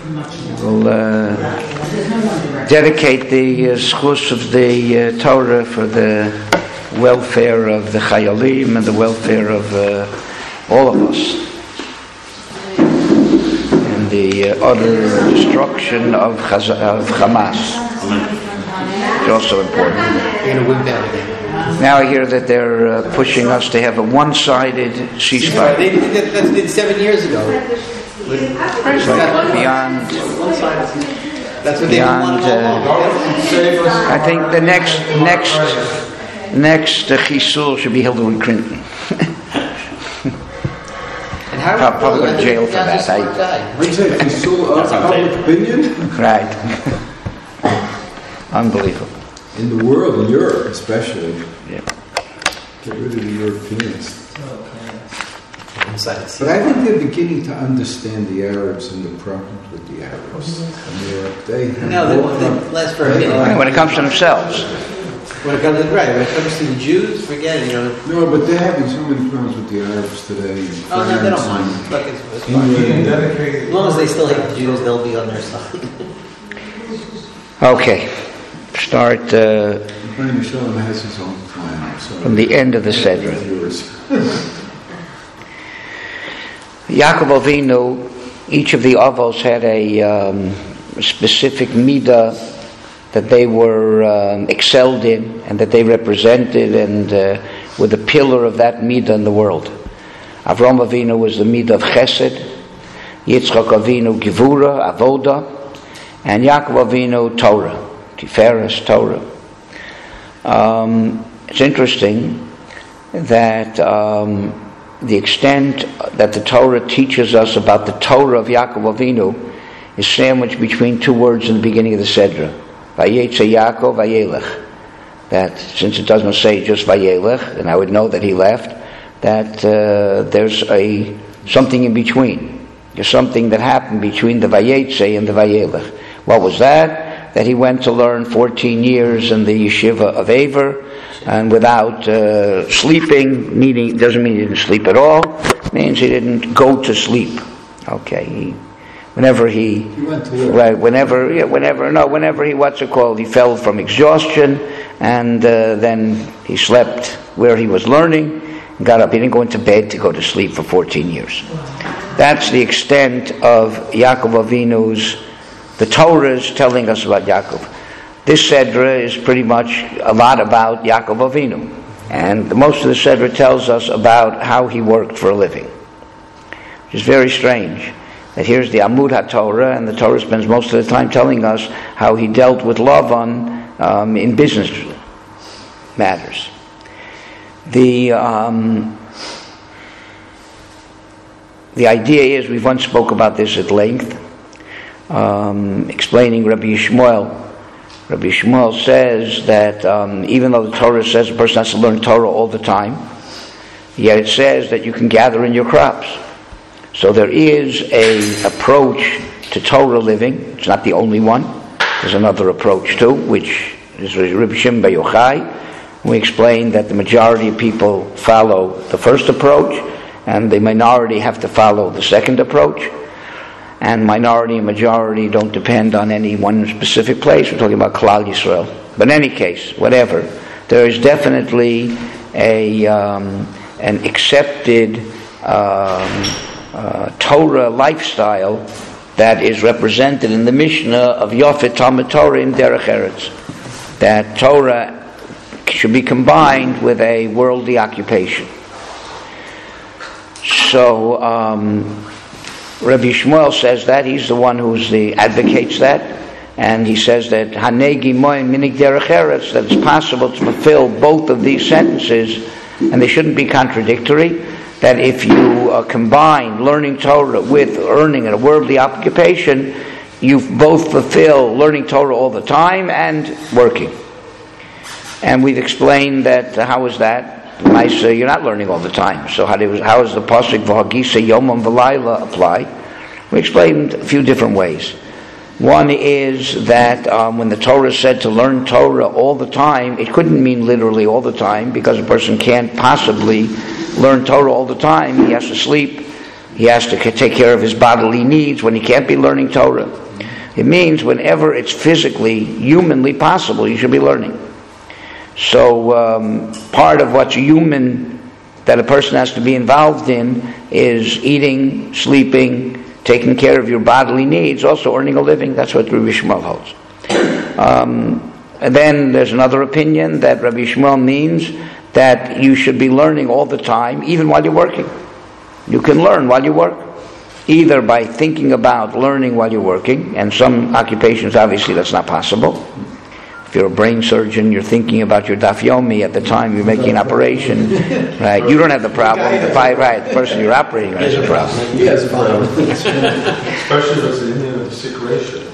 We'll dedicate the schus of the Torah for the welfare of the Chayalim and the welfare of all of us, and the utter destruction of Hamas. It's also important. You're going to win down again. Now I hear that they're pushing us to have a one-sided ceasefire. They did that 7 years ago. It's like beyond. That's what they want all along. I think the next chisul should be Hillary Clinton. And how probably go to jail for that. What do you say? Chisul of public opinion? Right. Unbelievable. In the world, in Europe especially. Yeah. Get rid of the Europeans. But I think they're beginning to understand the Arabs and the problems with the Arabs in Europe. They last for a minute. When it comes to themselves. When it comes to the Jews, forget it. No, but they're having so many problems with the Arabs today. Oh no, they don't mind. It's fine. As long as they still hate the Jews, they'll be on their side. Okay. Start Rabbeinu Shalom has his own plan. From the end of the Sedra. Yaakov Avinu, each of the Avos had a specific midah that they were excelled in and that they represented and were the pillar of that midah in the world. Avram Avinu was the midah of Chesed, Yitzchak Avinu Gevura, Avoda, and Yaakov Avinu Torah, Tiferes, Torah. It's interesting that the extent that the Torah teaches us about the Torah of Yaakov Avinu is sandwiched between two words in the beginning of the Sedra. Vayetze Yaakov, Vayelech. That since it doesn't say just Vayelech, and I would know that he left, that there's something in between. There's something that happened between the Vayetze and the Vayelech. What was that? That he went to learn 14 years in the yeshiva of Aver, and without sleeping, doesn't mean he didn't sleep at all, it means he didn't go to sleep. Okay, whenever he fell from exhaustion, and then he slept where he was learning, and got up. He didn't go into bed to go to sleep for 14 years. That's the extent of Yaakov Avinu's. The Torah is telling us about Yaakov. This Sedra is pretty much a lot about Yaakov Avinu. And most of the Sedra tells us about how he worked for a living. Which is very strange. That here's the Amud HaTorah, and the Torah spends most of the time telling us how he dealt with Lavan in business matters. The idea is, we once spoke about this at length, explaining Rabbi Yishmael. Rabbi Yishmael says that even though the Torah says a person has to learn Torah all the time, yet it says that you can gather in your crops. So there is an approach to Torah living. It's not the only one. There's another approach too, which is Rabbi Shimon Bar Yochai. We explained that the majority of people follow the first approach, and the minority have to follow the second approach. And minority and majority don't depend on any one specific place. We're talking about Klal Yisrael. But in any case, whatever, there is definitely an accepted Torah lifestyle that is represented in the Mishnah of Yofet Talmud Torah in Derech Eretz. That Torah should be combined with a worldly occupation. So Rabbi Yishmael says that. He's the one who advocates that. And he says that Hanegi Moin Minig Derech Eretz, that it's possible to fulfill both of these sentences, and they shouldn't be contradictory. That if you combine learning Torah with earning a worldly occupation, you both fulfill learning Torah all the time and working. And we've explained that how is that? You're not learning all the time. So how does the pasuk v'hagisa yomam v'layla apply? We explained a few different ways. One is that when the Torah said to learn Torah all the time, it couldn't mean literally all the time, because a person can't possibly learn Torah all the time. He has to sleep He has to take care of his bodily needs when he can't be learning Torah. It means whenever it's physically, humanly possible, you should be learning. So part of what's human that a person has to be involved in is eating, sleeping, taking care of your bodily needs, also earning a living. That's what Rabbi Shmuel holds. And then there's another opinion that Rabbi Shmuel means that you should be learning all the time, even while you're working. You can learn while you work, either by thinking about learning while you're working, and some occupations obviously that's not possible. If you're a brain surgeon, you're thinking about your daf yomi at the time you're making an operation, right? You don't have the problem. The person you're operating on has a problem. He has a problem. Especially if it's in a sick ratio.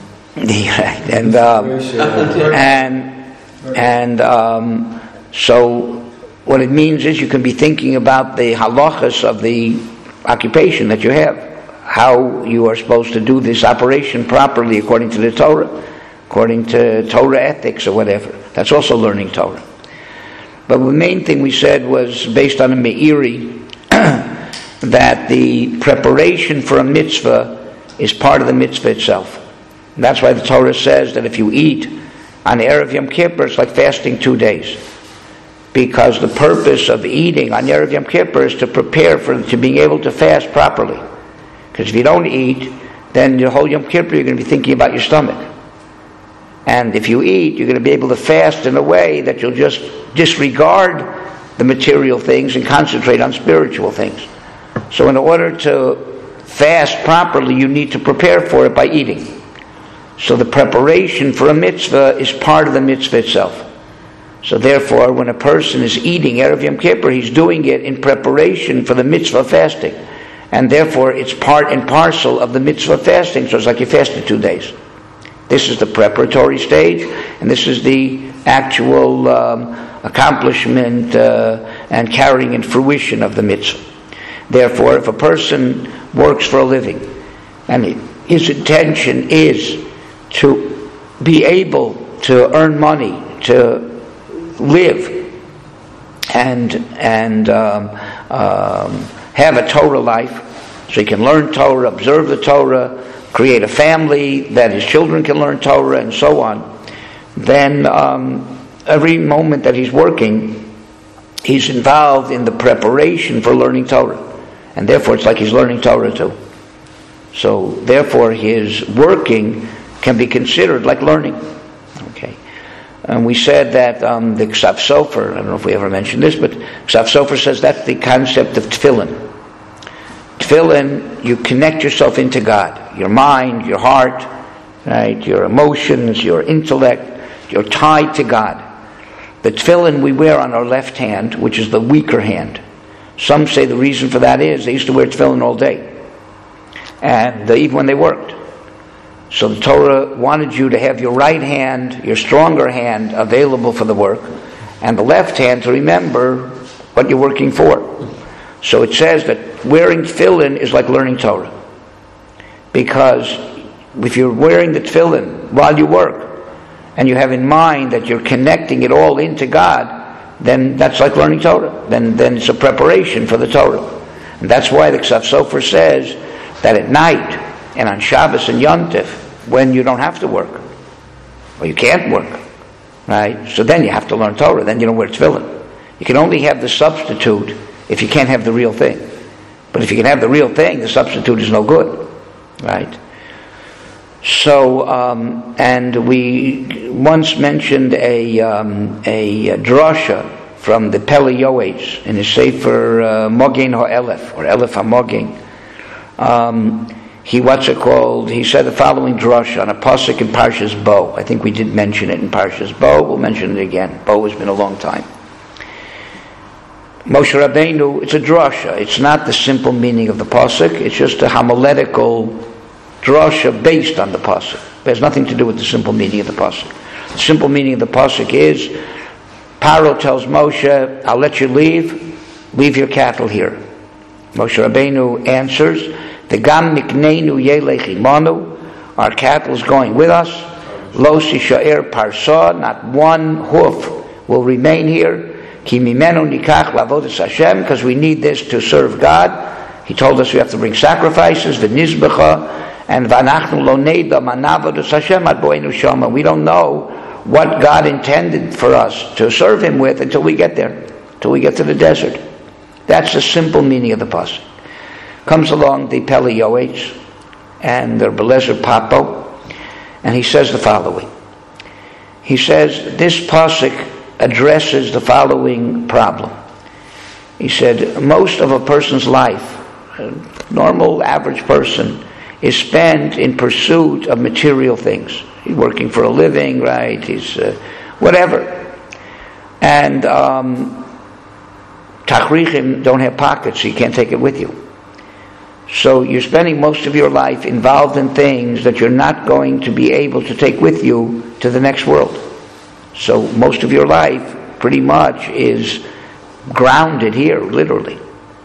Right. So what it means is you can be thinking about the halachas of the occupation that you have, how you are supposed to do this operation properly according to the Torah, according to Torah ethics or whatever. That's also learning Torah. But the main thing we said was based on a Meiri that the preparation for a mitzvah is part of the mitzvah itself. And that's why the Torah says that if you eat on Erev Yom Kippur, it's like fasting 2 days. Because the purpose of eating on Erev Yom Kippur is to prepare to being able to fast properly. Because if you don't eat, then the whole Yom Kippur you're going to be thinking about your stomach. And if you eat, you're going to be able to fast in a way that you'll just disregard the material things and concentrate on spiritual things. So in order to fast properly, you need to prepare for it by eating. So the preparation for a mitzvah is part of the mitzvah itself. So therefore, when a person is eating Erev Yom Kippur, he's doing it in preparation for the mitzvah fasting. And therefore, it's part and parcel of the mitzvah fasting. So it's like you fasted 2 days. This is the preparatory stage, and this is the actual accomplishment and carrying in fruition of the mitzvah. Therefore, if a person works for a living, and his intention is to be able to earn money, to live, and have a Torah life, so he can learn Torah, observe the Torah, create a family that his children can learn Torah, and so on, then every moment that he's working, he's involved in the preparation for learning Torah. And therefore it's like he's learning Torah too. So therefore his working can be considered like learning. Okay. And we said that the Ksaf Sofer, I don't know if we ever mentioned this, but Ksaf Sofer says that's the concept of tefillin. Tefillin, you connect yourself into God. Your mind, your heart, right, your emotions, your intellect, you're tied to God. The tefillin we wear on our left hand, which is the weaker hand. Some say the reason for that is they used to wear tefillin all day. And even when they worked. So the Torah wanted you to have your right hand, your stronger hand, available for the work, and the left hand to remember what you're working for. So it says that wearing tefillin is like learning Torah. Because if you're wearing the tefillin while you work, and you have in mind that you're connecting it all into God, then that's like learning Torah. Then it's a preparation for the Torah. And that's why the Ksaf Sofer says that at night, and on Shabbos and Yom Tov, when you don't have to work, or you can't work, right? So then you have to learn Torah, then you don't wear tefillin. You can only have the substitute if you can't have the real thing. But if you can have the real thing, the substitute is no good, right? So, and we once mentioned a drasha from the Pele Yoetz in his Sefer Mogen HaElef, or Elef HaMogen. He said the following drasha on a pasuk in Parshas Bo. I think we did mention it in Parshas Bo. We'll mention it again. Bo has been a long time. Moshe Rabbeinu, it's a drasha. It's not the simple meaning of the pasuk. It's just a homiletical drasha based on the pasuk. It has nothing to do with the simple meaning of the pasuk. The simple meaning of the pasuk is, Paro tells Moshe, I'll let you leave your cattle here. Moshe Rabbeinu answers, the gam mikneinu yelech imanu, our cattle is going with us. Lo sishaer parsa, not one hoof will remain here. Ki mimenu nikach lavodas Hashem, because we need this to serve God. He told us we have to bring sacrifices, the nizbecha, and v'anachnu lo neida manavadus Hashem ad bo'enu shama. We don't know what God intended for us to serve Him with until we get there, until we get to the desert. That's the simple meaning of the pasuk. Comes along the Pele Yoetz and the Belezer Papo, and he says the following. He says this pasuk addresses the following problem. He said most of a person's life, a normal average person, is spent in pursuit of material things. He's working for a living, right? He's whatever. And tachrichim don't have pockets, so you can't take it with you. So you're spending most of your life involved in things that you're not going to be able to take with you to the next world. So most of your life pretty much is grounded here, literally.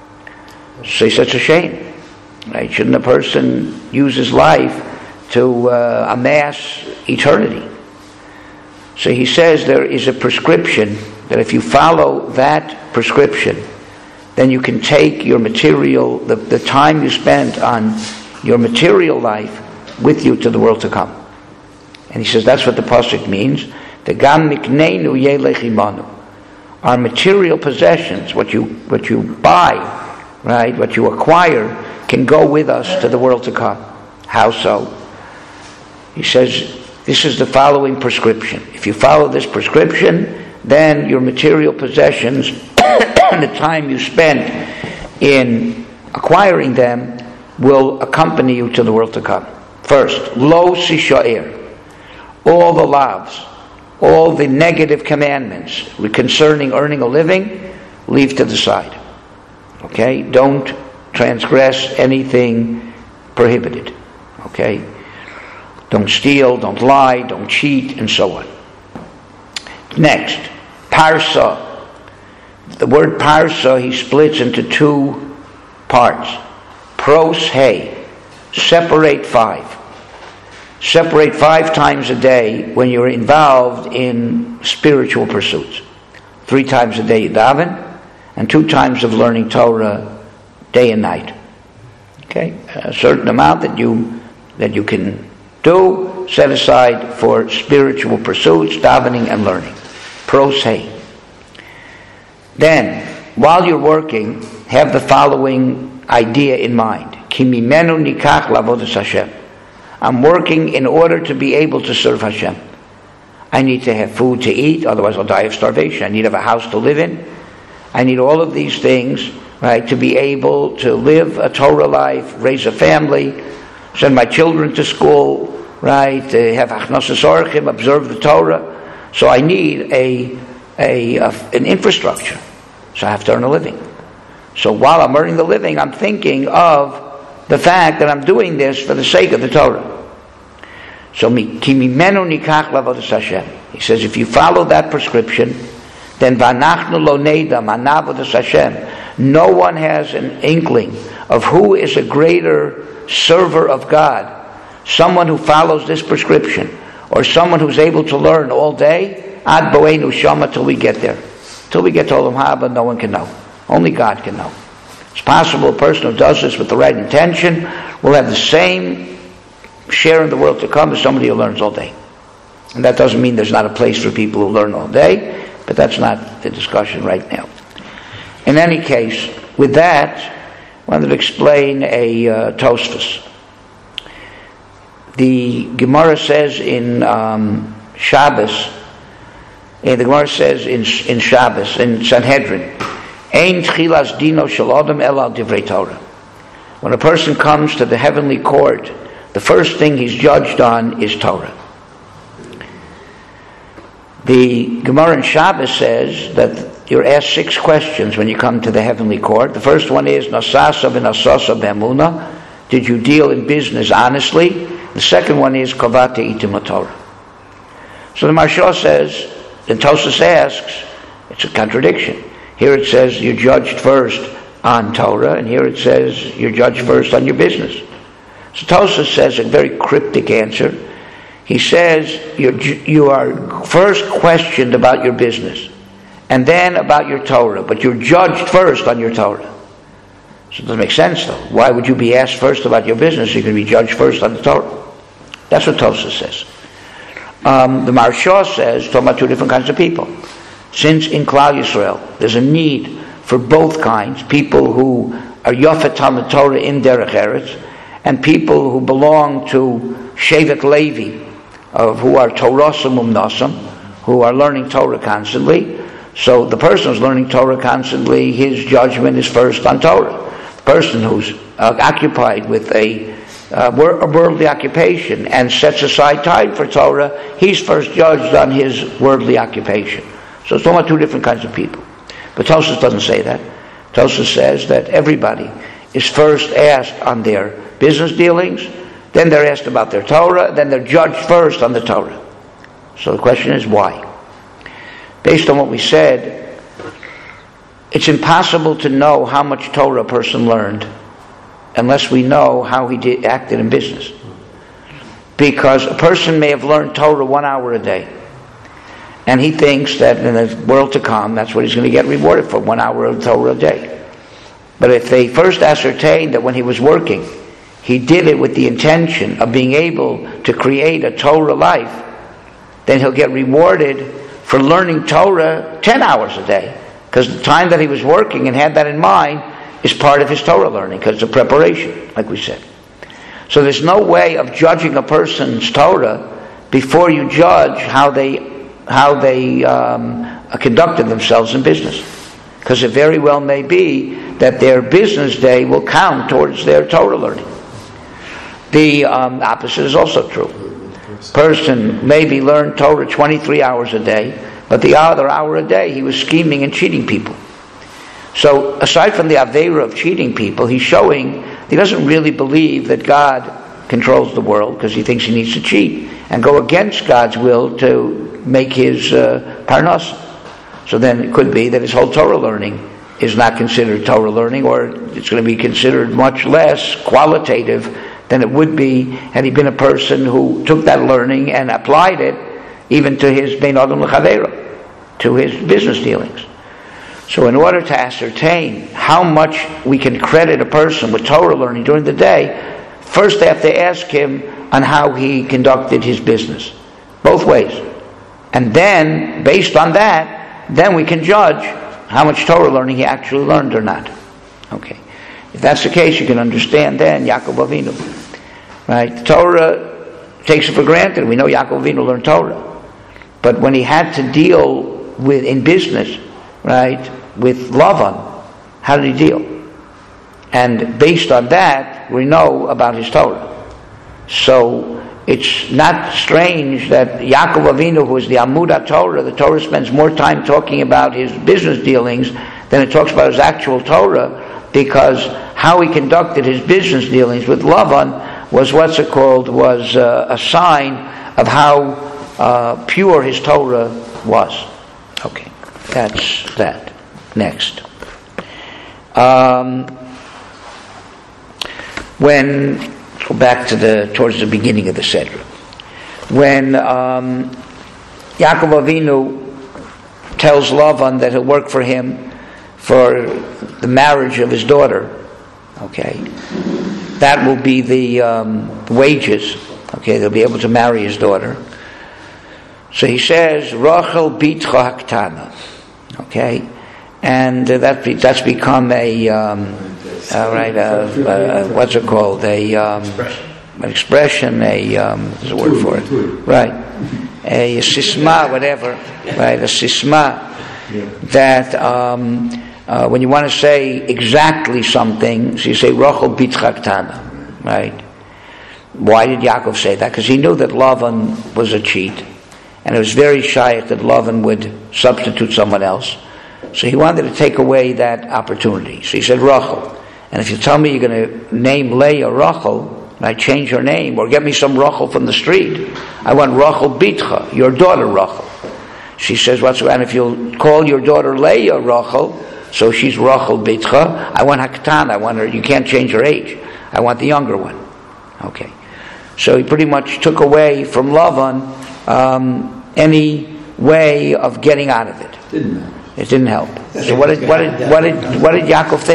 So it's such a shame. Right? Shouldn't a person use his life to amass eternity? So he says there is a prescription that if you follow that prescription, then you can take your material, the time you spent on your material life with you to the world to come. And he says that's what the pasuk means. The gam mikneinu yelech imanu. Our material possessions, what you buy, right, what you acquire, can go with us to the world to come. How so? He says this is the following prescription. If you follow this prescription, then your material possessions and the time you spend in acquiring them will accompany you to the world to come. First, lo sishair, all the lavs, all the negative commandments concerning earning a living, leave to the side. Okay? Don't transgress anything prohibited. Okay? Don't steal, don't lie, don't cheat, and so on. Next, parsa. The word parsa he splits into two parts. Pros he, separate 5. Separate 5 times a day when you're involved in spiritual pursuits. 3 times a day you daven, and 2 times of learning Torah day and night. Okay, a certain amount that you can do, set aside for spiritual pursuits, davening and learning. Pros he. Then, while you're working, have the following idea in mind. Ki mimenu nikach lavodas Hashem. I'm working in order to be able to serve Hashem. I need to have food to eat, otherwise I'll die of starvation. I need to have a house to live in. I need all of these things, right, to be able to live a Torah life, raise a family, send my children to school, right, have achnasas orchim, observe the Torah. So I need an infrastructure. So I have to earn a living. So while I'm earning the living, I'm thinking of the fact that I'm doing this for the sake of the Torah. So he says, if you follow that prescription, then v'anachnu lo neida manavodas Hashem. No one has an inkling of who is a greater server of God. Someone who follows this prescription, or someone who's able to learn all day, ad bo'enu shama, till we get there. Till we get to Olam Haba, no one can know. Only God can know. It's possible a person who does this with the right intention will have the same share in the world to come as somebody who learns all day. And that doesn't mean there's not a place for people who learn all day, but that's not the discussion right now. In any case, with that, I wanted to explain a Tosfos. The Gemara says in Shabbos, the Gemara says in Shabbos, in Sanhedrin, Ein tchilas dino shel adam ela divrei Torah. When a person comes to the heavenly court, the first thing he's judged on is Torah. The Gemara in Shabbos says that you're asked 6 questions when you come to the heavenly court. The first one is, Nasasa v'nasasa b'emuna. Did you deal in business honestly? The second one is, Kovate itim Torah. So the Maharsha says, and Tosfos asks, it's a contradiction. Here it says you're judged first on Torah, and here it says you're judged first on your business. So Tosfos says a very cryptic answer. He says you are first questioned about your business, and then about your Torah, but you're judged first on your Torah. So it doesn't make sense, though. Why would you be asked first about your business? You're going to be judged first on the Torah. That's what Tosfos says. The Maharsha says, talking about two different kinds of people. Since in Klal Yisrael there's a need for both kinds, people who are Yafet Talmud Torah in Derech Eretz, and people who belong to Shevet Levi, who are Torosam Umnosam, who are learning Torah constantly. So the person who's learning Torah constantly, his judgment is first on Torah. The person who's occupied with a worldly occupation and sets aside time for Torah, he's first judged on his worldly occupation. So it's talking about two different kinds of people. But Tosfos doesn't say that. Tosfos says that everybody is first asked on their business dealings, then they're asked about their Torah, then they're judged first on the Torah. So the question is why? Based on what we said, it's impossible to know how much Torah a person learned unless we know how he acted in business. Because a person may have learned Torah 1 hour a day, and he thinks that in the world to come, that's what he's going to get rewarded for, 1 hour of Torah a day. But if they first ascertain that when he was working, he did it with the intention of being able to create a Torah life, then he'll get rewarded for learning Torah 10 hours a day. Because the time that he was working and had that in mind is part of his Torah learning, because it's a preparation, like we said. So there's no way of judging a person's Torah before you judge how they conducted themselves in business. Because it very well may be that their business day will count towards their Torah learning. The opposite is also true. Person maybe learned Torah 23 hours a day, but the other hour a day he was scheming and cheating people. So aside from the Aveira of cheating people, he's showing he doesn't really believe that God controls the world, because he thinks he needs to cheat and go against God's will to make his parnas. So then it could be that his whole Torah learning is not considered Torah learning, or it's going to be considered much less qualitative than it would be had he been a person who took that learning and applied it even to his bein adam l'chaveiro, to his business dealings. So in order to ascertain how much we can credit a person with Torah learning during the day, first they have to ask him on how he conducted his business, both ways. And then, based on that, then we can judge how much Torah learning he actually learned or not. Okay. If that's the case, you can understand then Yaakov Avinu. Right? The Torah takes it for granted. We know Yaakov Avinu learned Torah. But when he had to deal with, in business, right, with Lavan, how did he deal? And based on that, we know about his Torah. So it's not strange that Yaakov Avinu, who is the Amud HaTorah, the Torah spends more time talking about his business dealings than it talks about his actual Torah, because how he conducted his business dealings with Lavan was was a sign of how pure his Torah was. Okay, that's that. Next. Let's go back to towards the beginning of the Sedra. When Yaakov Avinu tells Lavan that he'll work for him for the marriage of his daughter, okay, that will be the wages. Okay, they'll be able to marry his daughter. So he says, Rachel bitcha haktana. Okay, and that's become what's it called? An expression. There's a word for it. Right. A sisma, whatever. Right. A sisma. Yeah. That when you want to say exactly something, so you say Rachel bitcha haktana. Right. Why did Yaakov say that? Because he knew that Lavan was a cheat, and it was very shaykh that Lavan would substitute someone else. So he wanted to take away that opportunity. So he said Rachel. And if you tell me you're going to name Leah Rachel, and I change her name, or get me some Rachel from the street, I want Rachel Bitcha, your daughter Rachel. She says, and if you'll call your daughter Leah Rachel, so she's Rachel Bitcha, I want Haktan, I want her, you can't change her age. I want the younger one. Okay. So he pretty much took away from Lavan any way of getting out of it. It didn't help. So what did Yaakov think?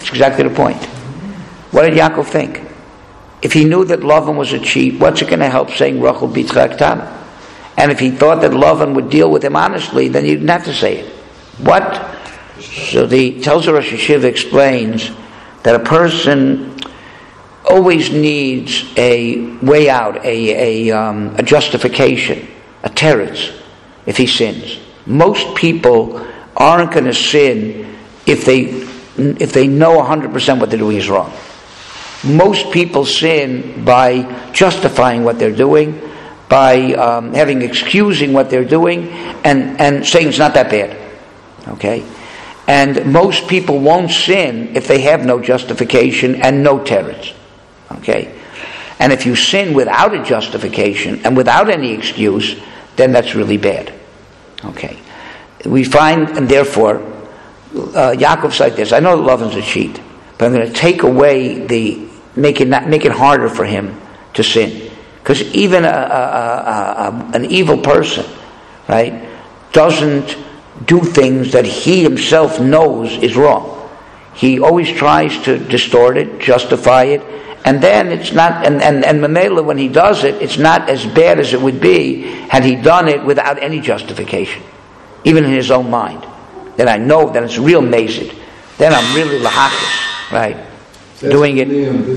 That's exactly the point. What did Yaakov think? If he knew that Lavan was a cheat, what's it going to help saying Rachel Bitcha Aktana? And if he thought that Lavan would deal with him honestly, then he didn't have to say it. What? So the Telzer Rosh Hashiva explains that a person always needs a way out, a justification, a teretz, if he sins. Most people aren't going to sin if they know 100% what they're doing is wrong. Most people sin by justifying what they're doing, by excusing what they're doing, and saying it's not that bad. Okay? And most people won't sin if they have no justification and no teretz. Okay? And if you sin without a justification and without any excuse, then that's really bad. Okay? We find, and therefore, Yaakov's like this. I know Lavan's a cheat, but I'm going to take away make it harder for him to sin. Because even an evil person, right, doesn't do things that he himself knows is wrong. He always tries to distort it, justify it, and then it's not, and Mamela, when he does it, it's not as bad as it would be had he done it without any justification, even in his own mind. Then I know that it's real mazid. Then I'm really lahakis, right? That's doing it.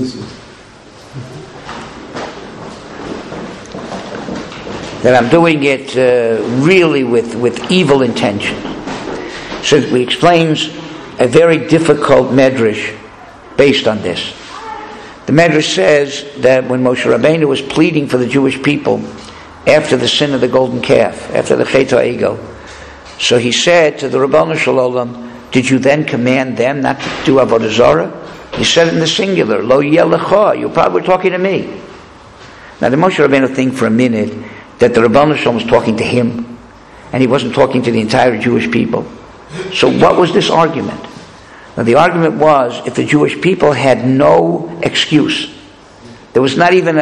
That I'm doing it really with evil intention. So he explains a very difficult medrash based on this. The medrash says that when Moshe Rabbeinu was pleading for the Jewish people after the sin of the golden calf, after the Chet HaEgel, so he said to the Rabbanu Shalom, did you then command them not to do Avodah Zarah? He said it in the singular, Lo yeh lecha, you probably were talking to me. Now the Moshe Rabbeinu think for a minute that the Rabbanu Shalom was talking to him, and he wasn't talking to the entire Jewish people. So what was this argument? Now the argument was, if the Jewish people had no excuse, there was not even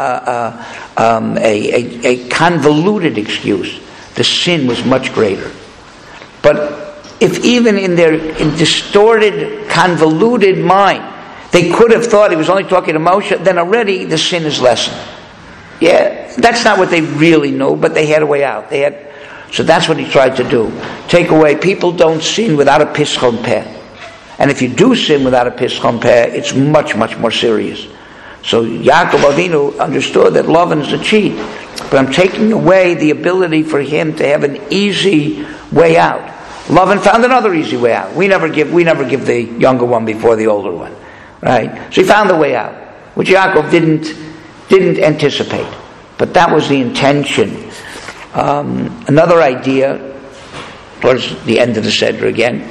a convoluted excuse, the sin was much greater. But if even in their distorted, convoluted mind, they could have thought he was only talking to Moshe, then already the sin is lessened. Yeah, that's not what they really know, but they had a way out. So that's what he tried to do. Take away, people don't sin without a pischon peh. And if you do sin without a pischon peh, it's much, much more serious. So Yaakov Avinu understood that Lavan is a cheat. But I'm taking away the ability for him to have an easy way out. Lavan found another easy way out. We never give the younger one before the older one. Right? So he found a way out, which Yaakov didn't anticipate. But that was the intention. Another idea, towards the end of the Seder again,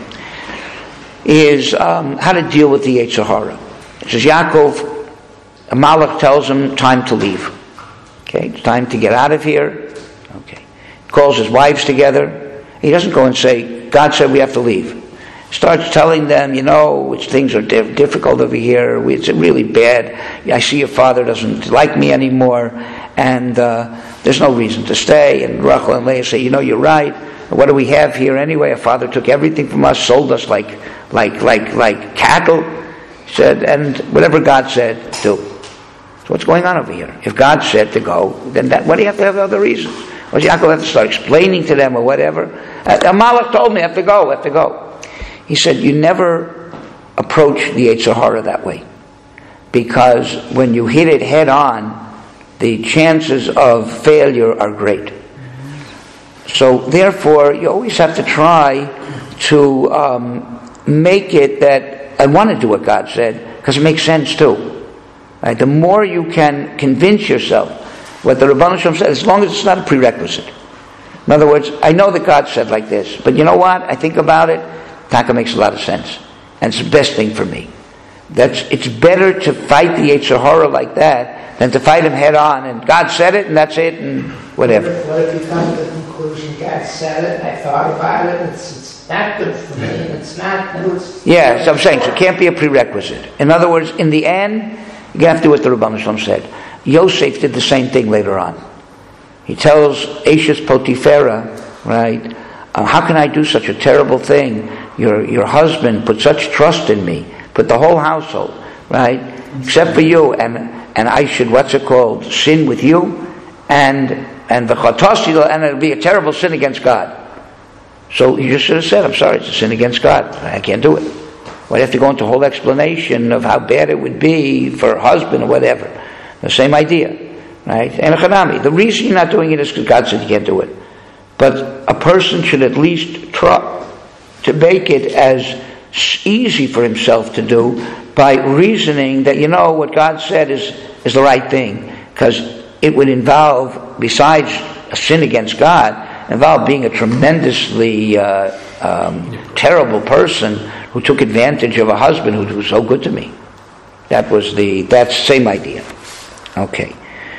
is how to deal with the Yetzer Hara. It says Yaakov, a Malach tells him time to leave. Okay, it's time to get out of here. Okay, he calls his wives together. He doesn't go and say, God said we have to leave. He starts telling them, things are difficult over here. It's really bad. I see your father doesn't like me anymore, and there's no reason to stay. And Rachel and Leah say, you're right. What do we have here anyway? Our father took everything from us, sold us like cattle. He said, and whatever God said, do. So what's going on over here? If God said to go, then what do you have to have other reasons? Or does Yaakov have to start explaining to them or whatever? Amalek told me I have to go. He said, you never approach the Yetzer Hara that way. Because when you hit it head on, the chances of failure are great. So therefore, you always have to try to make it that I want to do what God said, because it makes sense too. Right? The more you can convince yourself what the Rebbeinu Shalom said, as long as it's not a prerequisite. In other words, I know that God said like this, but you know what? I think about it, Taka makes a lot of sense. And it's the best thing for me. It's better to fight the Yetzer Hara like that than to fight him head on, and God said it, and that's it, and whatever. What if you come to the conclusion, God said it, and I thought about it, it's not good for me, and it's not... Yeah, so I'm saying, so it can't be a prerequisite. In other words, in the end, you have to do what the Rebbeinu Shalom said. Yosef did the same thing later on. He tells Ashes Potiphera, right, how can I do such a terrible thing? Your husband put such trust in me put the whole household, right, except for you, and I should, sin with you, and it'll be a terrible sin against God. So you just should have said, I'm sorry, it's a sin against God. I can't do it. Well, you have to go into a whole explanation of how bad it would be for a husband or whatever. The same idea, right? And the reason you're not doing it is because God said you can't do it. But a person should at least try to make it as easy for himself to do by reasoning that, what God said is the right thing. Because it would involve, besides a sin against God, involve being a tremendously terrible person who took advantage of a husband who was so good to me. That's the same idea. Okay.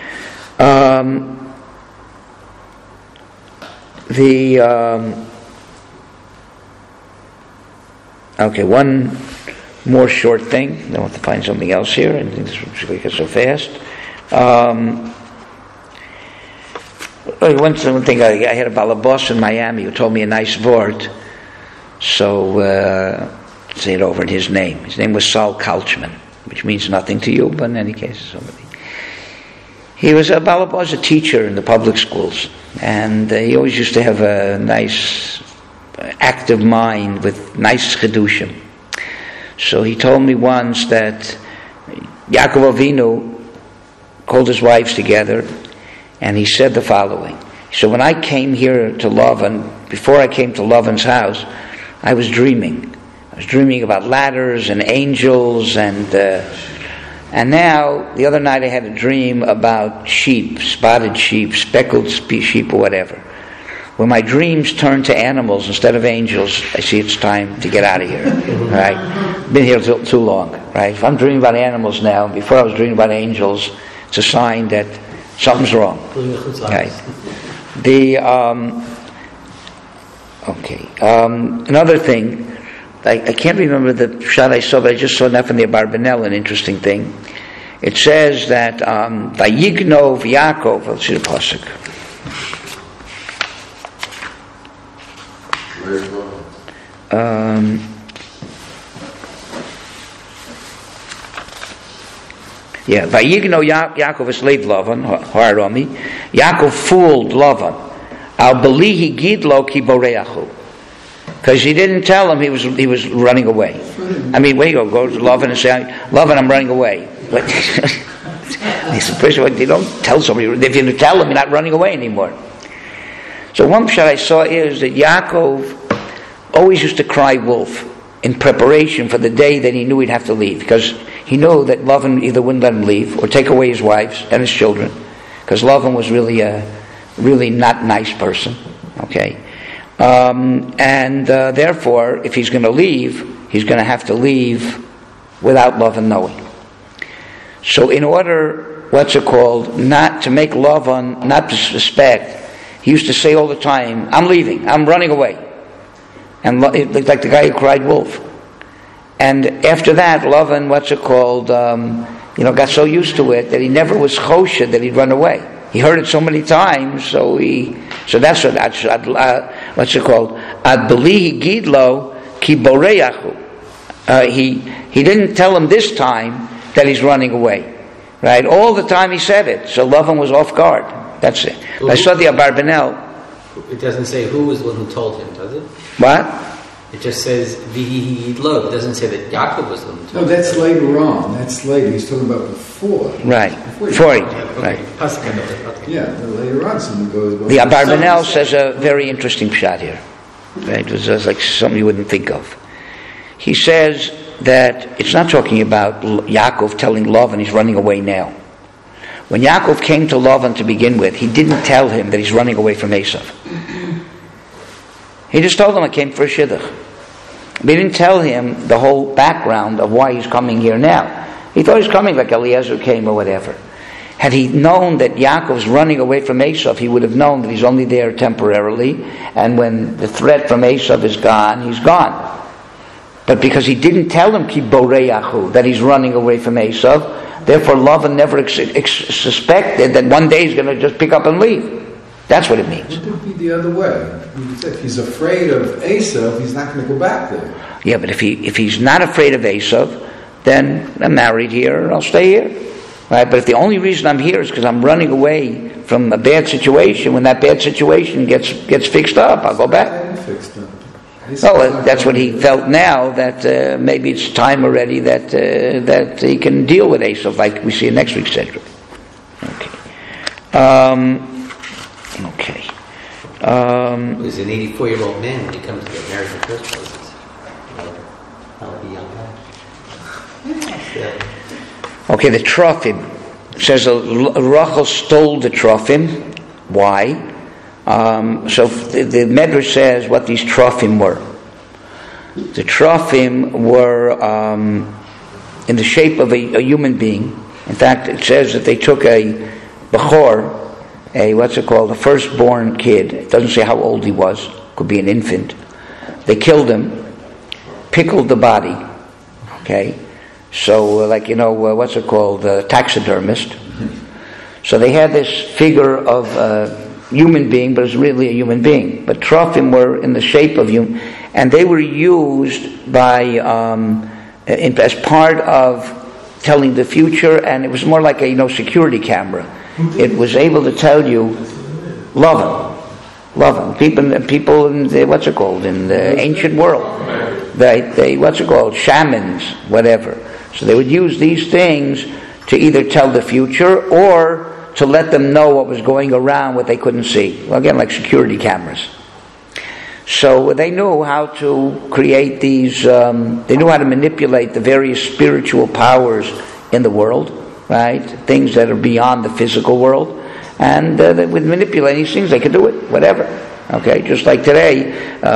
One more short thing. I want to find something else here. I think this will go so fast. One thing, I had a balabos in Miami who told me a nice word. So, say it over in his name. His name was Saul Kalchman, which means nothing to you, but in any case, somebody. He was a teacher in the public schools, and he always used to have a nice, active mind with nice chedushim. So he told me once that Yaakov Avinu called his wives together, and he said the following. He said, when I came here to Lavan, before I came to Lavan's house, I was dreaming. I was dreaming about ladders and angels, and now, the other night I had a dream about sheep, spotted sheep, speckled sheep, or whatever. When my dreams turn to animals instead of angels, I see it's time to get out of here. Right? Been here too long. Right? If I'm dreaming about animals now, before I was dreaming about angels, it's a sign that something's wrong. Right? Another thing. I can't remember the shot I saw, but I just saw that from the Abarbanel, an interesting thing. It says that Vayignov Yaakov, let's see the pasuk. Vayigno Yaakov is late Lavan, Hararomi. Yaakov fooled Lavan. Al belihi gidlo ki boreachu. Because he didn't tell him he was running away. I mean, where you go to Lavan and say, Lavan, I'm running away. But first of all, you don't tell somebody. If you tell them, you're not running away anymore. So one shot I saw is that Yaakov always used to cry wolf in preparation for the day that he knew he'd have to leave, because he knew that Lavan either wouldn't let him leave or take away his wives and his children, because Lavan was really a not nice person. Okay. Therefore, if he's going to leave, he's going to have to leave without Lavan knowing. So in order, not to make Lavan not to suspect, he used to say all the time, I'm leaving, I'm running away. And it looked like the guy who cried wolf. And after that, Lavan, got so used to it that he never was choshed that he'd run away. He heard it so many times, so that's ad belihi gidlo ki boreachu. He didn't tell him this time that he's running away, right? All the time he said it, so Lavan was off guard. That's it. Well, I saw the Abarbanel. It doesn't say who was the one who told him, does it? What? It just says vihi gidlo. It doesn't say that Yaakov was the one who told him. No, that's later on. That's later. He's talking about before. Right. Before he did. Right. Yeah, later on someone goes... The Abarbanel says a very interesting shot here. Right? It was like something you wouldn't think of. He says that it's not talking about Yaakov telling Lavan he's running away now. When Yaakov came to Lavan to begin with, he didn't tell him that he's running away from Esav. He just told him I came for a shidduch. But he didn't tell him the whole background of why he's coming here now. He thought he was coming like Eliezer came or whatever. Had he known that Yaakov's running away from Esav, he would have known that he's only there temporarily, and when the threat from Esav is gone, he's gone. But because he didn't tell him ki boreachu, that he's running away from Esav, therefore Lavan never suspected that one day he's going to just pick up and leave. That's what it means. It would be the other way. If he's afraid of Esav, he's not going to go back there. Yeah, but if he's not afraid of Esav, then I'm married here and I'll stay here. Right? But if the only reason I'm here is because I'm running away from a bad situation, when that bad situation gets fixed up, I'll go back. Oh, that's what he felt now, that maybe it's time already that he can deal with Esav, like we see in next week's Sedra. Okay. He's an 84-year-old man when he comes to get married in the first place. I'll be young guy. Okay, the Trophim. It says Rachel stole the Trophim. Why? So the Medrash says what these Trophim were. The Trophim were in the shape of a human being. In fact, it says that they took a Bechor, a firstborn kid. It doesn't say how old he was. Could be an infant. They killed him, pickled the body. Okay, so taxidermist. So they had this figure of a human being, but it's really a human being. But Trophim were in the shape of human, and they were used by as part of telling the future, and it was more like a security camera. It was able to tell you, love him. People in the in the ancient world, they shamans, whatever. So they would use these things to either tell the future or to let them know what was going around, what they couldn't see. Well, again, like security cameras. So they knew how to create these. They knew how to manipulate the various spiritual powers in the world. Right, things that are beyond the physical world, and with manipulating these things, they could do it, whatever. Okay, just like today,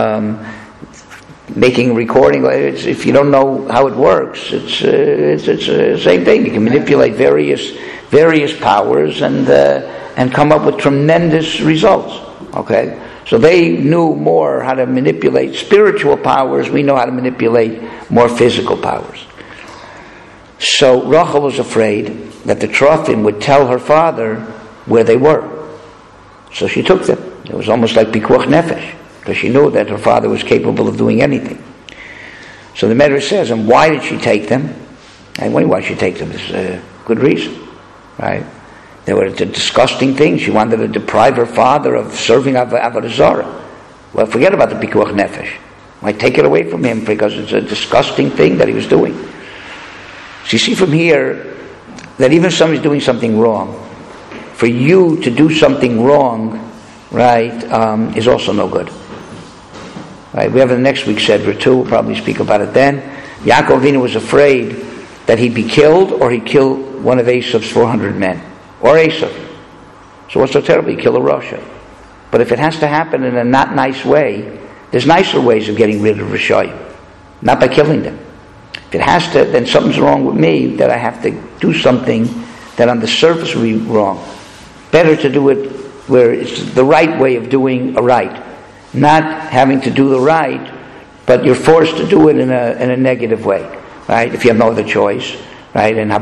making a recording. If you don't know how it works, it's the same thing. You can manipulate various powers and come up with tremendous results. Okay, so they knew more how to manipulate spiritual powers. We know how to manipulate more physical powers. So Rachel was afraid that the Trophim would tell her father where they were. So she took them. It was almost like Pikuach Nefesh, because she knew that her father was capable of doing anything. So the Medrash says, and why did she take them? And why did she take them? There's a good reason, right? They were a disgusting thing. She wanted to deprive her father of serving Avodah Zarah. Well, forget about the Pikuach Nefesh. Why take it away from him? Because it's a disgusting thing that he was doing. So you see from here that even if somebody's doing something wrong, for you to do something wrong, right, is also no good. Right? We have the next week's Sedra too. We'll probably speak about it then. Yaakov Avinu was afraid that he'd be killed, or he'd kill one of Esav's 400 men, or Esav. So what's so terrible? He killed a Rasha. But if it has to happen in a not nice way, there's nicer ways of getting rid of Rishayim, not by killing them. If it has to, then something's wrong with me, that I have to do something that on the surface would be wrong. Better to do it where it's the right way of doing a right. Not having to do the right, but you're forced to do it in a negative way. Right? If you have no other choice. Right? And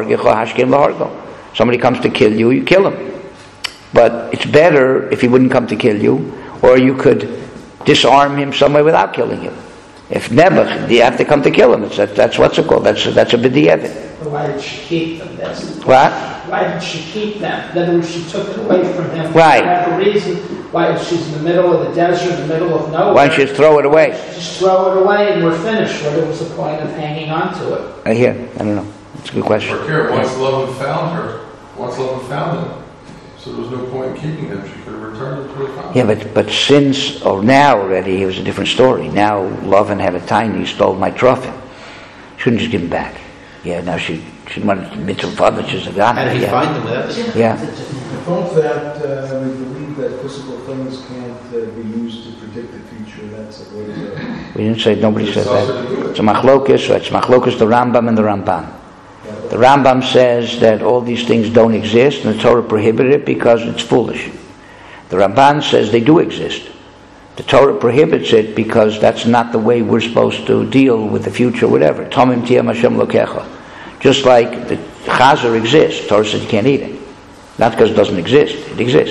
somebody comes to kill you, you kill him. But it's better if he wouldn't come to kill you, or you could disarm him some way without killing him. If never, you have to come to kill him. That's what's it called. That's a b'di'evet. But why did she keep them? What? Why did she keep them? In other words, she took it away from him. Right. For whatever reason. Why? She's in the middle of the desert, in the middle of nowhere. Why don't you just throw it away? Just throw it away and we're finished. What was the point of hanging on to it? I don't know. It's a good question. For Kara, once Lavan found them, so there was no point in keeping them. She could have returned them to her father. Yeah, but since, now already, it was a different story. Now Lavan had a time he stole my Trophim. Shouldn't just give him back. Yeah, now she wanted to admit to her father she's a god. How did he find them without this? Yeah. From that, we believe that physical things can't be used to predict the future. That's a way to go. We didn't say, nobody says that. It's a machlokus, the Rambam and the Ramban. The Rambam says that all these things don't exist, and the Torah prohibited it because it's foolish. The Ramban says they do exist. The Torah prohibits it because that's not the way we're supposed to deal with the future, whatever. Tomim tiyam Hashem lokecha. Just like the chazer exists, the Torah says you can't eat it. Not because it doesn't exist, it exists.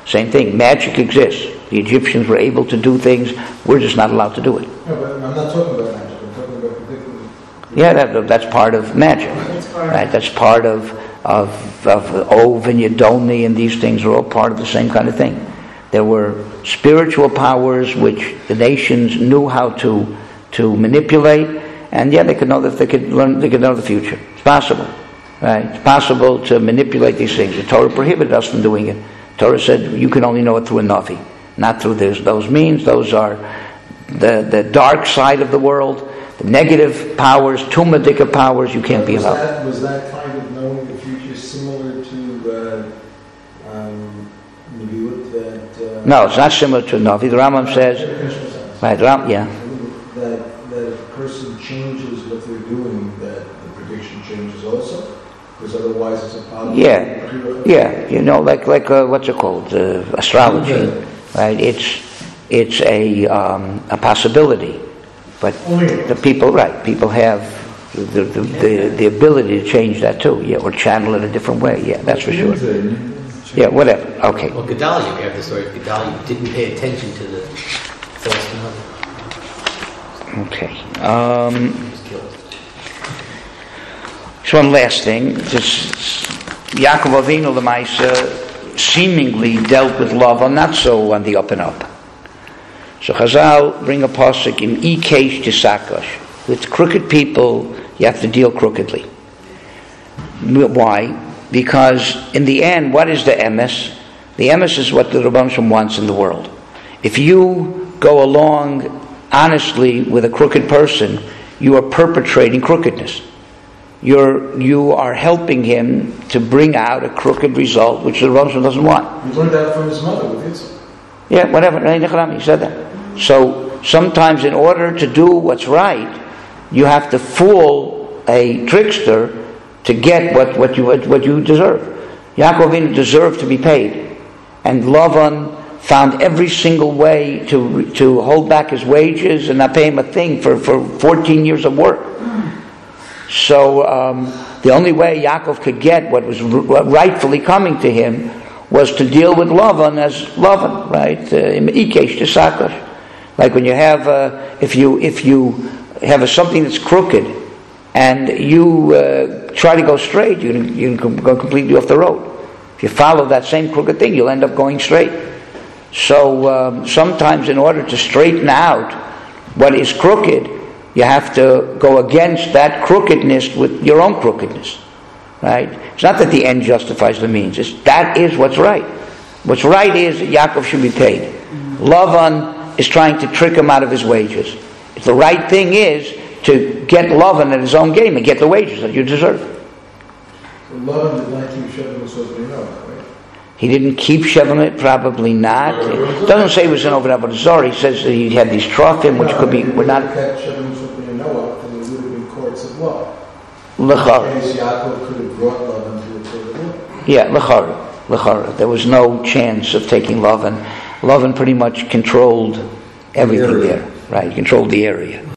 Same thing. Magic exists. The Egyptians were able to do things. We're just not allowed to do it. No, but I'm not talking about magic. I'm talking about particularly. Yeah, that's part of magic. Right? That's part of Ov and Yedoni, and these things are all part of the same kind of thing. There were spiritual powers which the nations knew how to manipulate, and they could know that they could know the future. It's possible. Right? It's possible to manipulate these things. The Torah prohibited us from doing it. The Torah said you can only know it through a Navi, not through those means. Those are the dark side of the world, the negative powers, tumadika powers. You can't be allowed. Was that kind of knowing the future similar to Nevi'ut that? No, it's not similar to Navi. The Rambam says, right? That if a person changes what they're doing, that the prediction changes also. Because otherwise it's a problem. Yeah. You know, like what's it called? Astrology, right? It's a possibility, but the people have the ability to change that too. Yeah, or channel it a different way. Yeah, that's for sure. Yeah, whatever. Okay. Well, Gedalia, we have the story of Gedalia who didn't pay attention to the false Okay. He was killed. So one last thing. Yaakov Avinu L'maisa seemingly dealt with love, not so on the up and up. So Chazal bring a pasuk in Ikesh Tisakosh. With crooked people, you have to deal crookedly. Why? Because in the end, what is the emes? The emes is what the Rebbeinu Shalom wants in the world. If you go along honestly with a crooked person, you are perpetrating crookedness. You are helping him to bring out a crooked result, which the Rebbeinu Shalom doesn't want. He learned that from his mother with Yitzchak. Yeah, whatever. He said that. So sometimes, in order to do what's right, you have to fool a trickster to get what you deserve. Yaakov Avinu deserved to be paid, and Lavan found every single way to hold back his wages and not pay him a thing for 14 years of work. So the only way Yaakov could get what was rightfully coming to him was to deal with Lavan as Lavan, right? Ikesh Tisakosh. Like when you have, if you have something that's crooked, and you try to go straight, you can go completely off the road. If you follow that same crooked thing, you'll end up going straight. So sometimes, in order to straighten out what is crooked, you have to go against that crookedness with your own crookedness. Right? It's not that the end justifies the means. That is what's right. What's right is that Yaakov should be paid. Lavan is trying to trick him out of his wages. The right thing is to get Lavan at his own game and get the wages that you deserve. So Lavan did not keep Shevim Sotrinot, right? He didn't keep Shevim, probably not. It doesn't say he was an Oved Zor. He says that he had these trophim, which could be... We're not... Kept Shevim Sotrinot, then it would have been courts of law. L'chara. Yaakov could have brought Lavan to a court of law. Yeah, L'chara. There was no chance of taking Lavan. Lavan pretty much controlled everything there. Right, he controlled the area.